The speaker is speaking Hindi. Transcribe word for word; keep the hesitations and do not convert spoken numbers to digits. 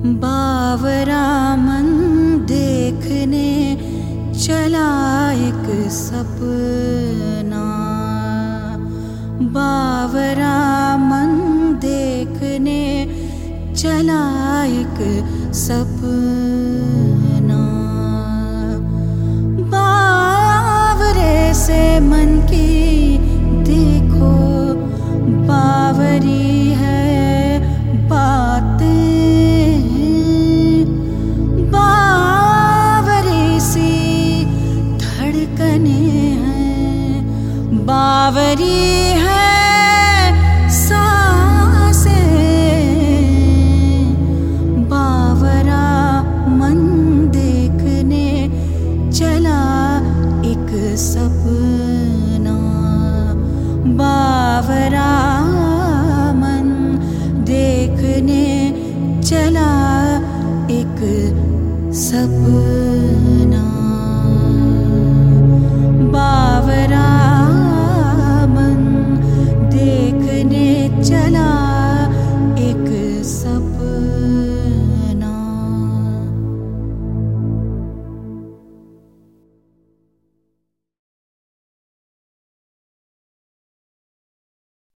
बावरा मन देखने चला एक सपना, बावरा मन देखने चला एक सपना। बावरे से मन की देखो बावरी है बातें, बावरी सी धड़कने हैं, बावरी है सांसें। बावरा मन देखने चला एक सपना, बावरा मन देखने चला एक सपना। बावरा मन देखने चला